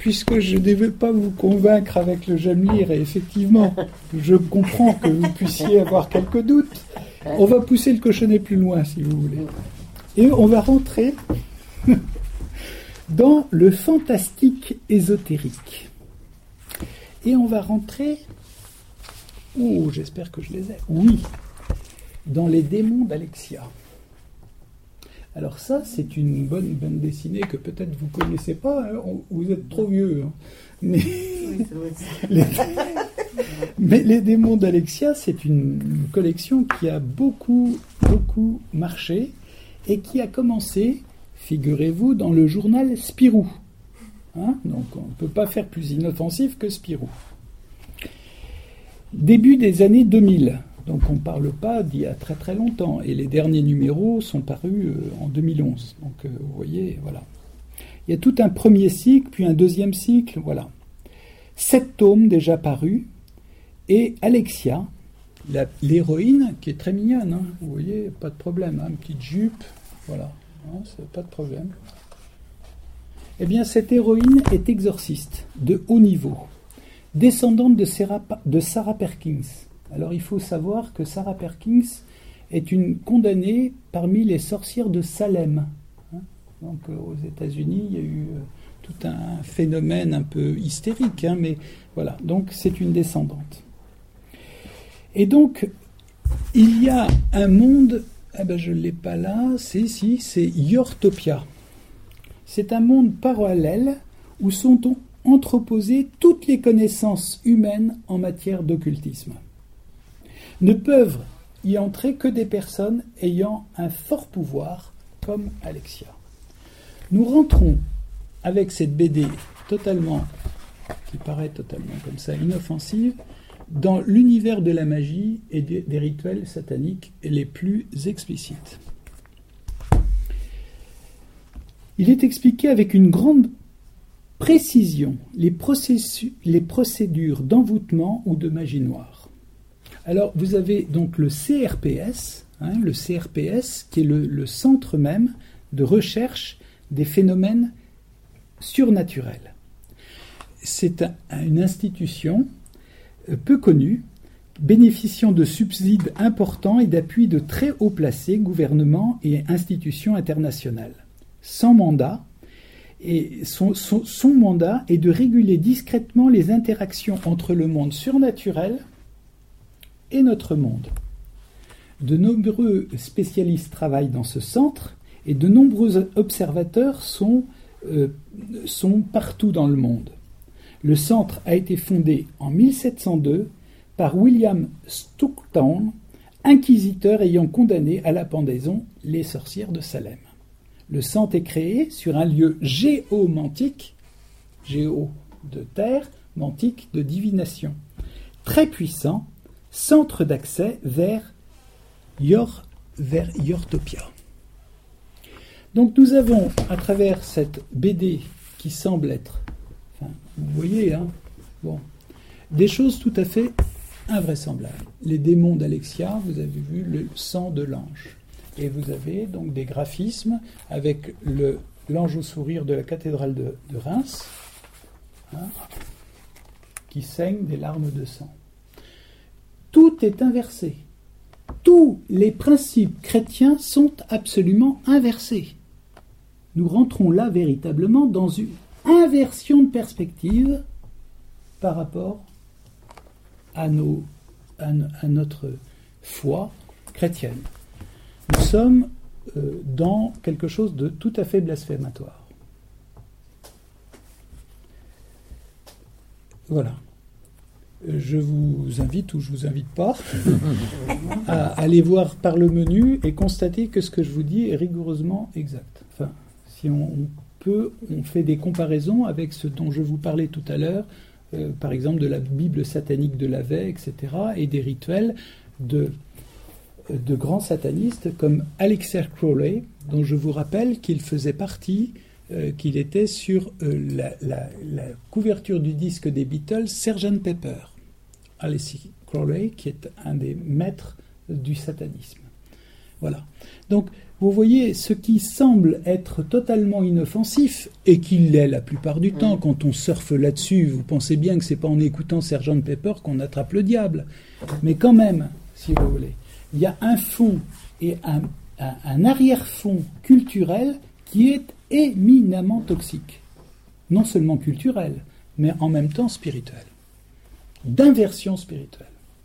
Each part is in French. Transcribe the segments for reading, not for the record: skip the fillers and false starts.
puisque je ne vais pas vous convaincre avec le j'aime lire, et effectivement, je comprends que vous puissiez avoir quelques doutes, on va pousser le cochonnet plus loin, si vous voulez. Et on va rentrer dans le fantastique ésotérique. Et on va rentrer, j'espère que je les ai, oui, dans les démons d'Alexia. Alors ça, c'est une bonne bande dessinée que peut-être vous ne connaissez pas, hein, vous êtes trop vieux. Hein. Mais, mais les démons d'Alexia, c'est une collection qui a beaucoup marché et qui a commencé, figurez-vous, dans le journal Spirou. Hein, donc on ne peut pas faire plus inoffensif que Spirou. Début des années 2000. Donc on ne parle pas d'il y a très très longtemps. Et les derniers numéros sont parus en 2011. Donc vous voyez, voilà. Il y a tout un premier cycle, puis un deuxième cycle, voilà. 7 tomes déjà parus. Et Alexia, l'héroïne, qui est très mignonne, hein, vous voyez, pas de problème, hein, une petite jupe, voilà, hein, c'est pas de problème. Eh bien, cette héroïne est exorciste, de haut niveau, descendante de Sarah Perkins. Alors, il faut savoir que Sarah Perkins est une condamnée parmi les sorcières de Salem. Hein. Donc, aux États-Unis, il y a eu tout un phénomène un peu hystérique, hein, mais voilà. Donc, c'est une descendante. Et donc, il y a un monde, je ne l'ai pas là, c'est Yortopia. C'est un monde parallèle où sont entreposées toutes les connaissances humaines en matière d'occultisme. Ne peuvent y entrer que des personnes ayant un fort pouvoir, comme Alexia. Nous rentrons avec cette BD qui paraît totalement comme ça, inoffensive, dans l'univers de la magie et des rituels sataniques les plus explicites. Il est expliqué avec une grande précision les procédures d'envoûtement ou de magie noire. Alors, vous avez donc le CRPS, le CRPS qui est le centre même de recherche des phénomènes surnaturels. C'est une institution peu connue, bénéficiant de subsides importants et d'appuis de très haut placés, gouvernements et institutions internationales. Sans mandat, et son mandat est de réguler discrètement les interactions entre le monde surnaturel et notre monde. De nombreux spécialistes travaillent dans ce centre et de nombreux observateurs sont partout dans le monde. Le centre a été fondé en 1702 par William Stockton, inquisiteur ayant condamné à la pendaison les sorcières de Salem. Le centre est créé sur un lieu géomantique, géo de terre, mantique de divination, très puissant, centre d'accès vers Yortopia. Donc nous avons, à travers cette BD qui semble être, vous voyez, des choses tout à fait invraisemblables. Les démons d'Alexia, vous avez vu le sang de l'ange. Et vous avez donc des graphismes avec l'ange au sourire de la cathédrale de Reims, qui saigne des larmes de sang. Tout est inversé. Tous les principes chrétiens sont absolument inversés. Nous rentrons là véritablement dans une inversion de perspective par rapport à notre foi chrétienne. Nous sommes dans quelque chose de tout à fait blasphématoire. Voilà. Je vous invite, ou je ne vous invite pas, à aller voir par le menu et constater que ce que je vous dis est rigoureusement exact. Enfin, si on fait des comparaisons avec ce dont je vous parlais tout à l'heure, par exemple de la Bible satanique de Lavey, etc., et des rituels de grands satanistes comme Aleister Crowley, dont je vous rappelle qu'il faisait partie, qu'il était sur la couverture du disque des Beatles, Sgt. Pepper. Aleister Crowley, qui est un des maîtres du satanisme. Voilà. Donc, vous voyez, ce qui semble être totalement inoffensif, et qu'il l'est la plupart du temps, quand on surfe là-dessus, vous pensez bien que c'est pas en écoutant Sgt Pepper qu'on attrape le diable. Mais quand même, si vous voulez, il y a un fond et un arrière-fond culturel qui est éminemment toxique. Non seulement culturel, mais en même temps spirituel. D'inversion spirituelle.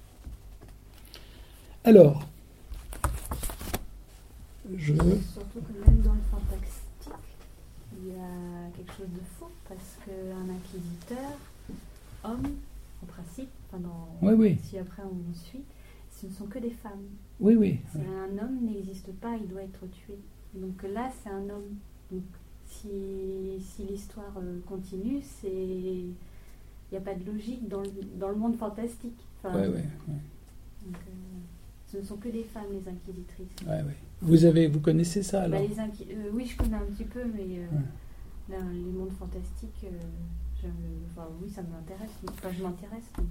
Alors, surtout que même dans le fantastique, il y a quelque chose de faux, parce qu'un inquisiteur, homme, en principe, si après on suit, ce ne sont que des femmes. Oui, oui. Si un homme n'existe pas, il doit être tué. Donc là, c'est un homme. Donc si l'histoire continue, il n'y a pas de logique dans le monde fantastique. Enfin, donc, ce ne sont que des femmes, les inquisitrices. Vous connaissez ça alors? Oui, je connais un petit peu, mais les mondes fantastiques, oui, ça m'intéresse. Enfin, je m'intéresse. Donc,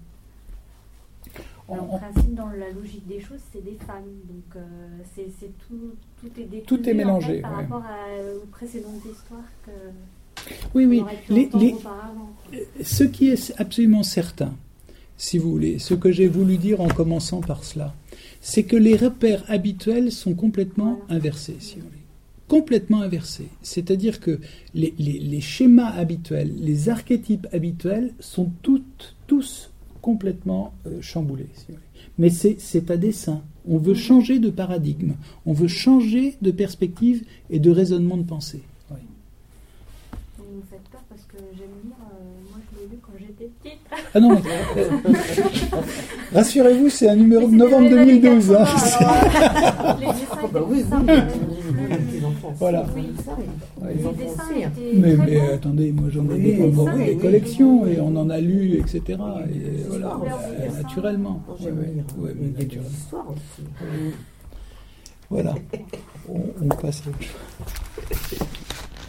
en principe, dans la logique des choses, c'est des femmes. Donc, tout est décousu, tout est mélangé. En fait, par rapport aux précédentes histoires que oui. auparavant. Ce qui est absolument certain, si vous voulez, ce que j'ai voulu dire en commençant par cela, c'est que les repères habituels sont complètement inversés, si vous voulez. Complètement inversés. C'est-à-dire que les schémas habituels, les archétypes habituels sont tous complètement chamboulés, si vous voulez. Mais c'est à dessein. On veut changer de paradigme. On veut changer de perspective et de raisonnement de pensée. Oui. Vous ne me faites peur parce que j'aime lire. Moi, je l'ai lu quand j'étais petite. Ah non, rassurez-vous, c'est un numéro de novembre 2012. Voilà. Mais attendez, moi j'en ai beaucoup des collections et on en a lu, etc. Et voilà, naturellement. Voilà. On passe à autre chose.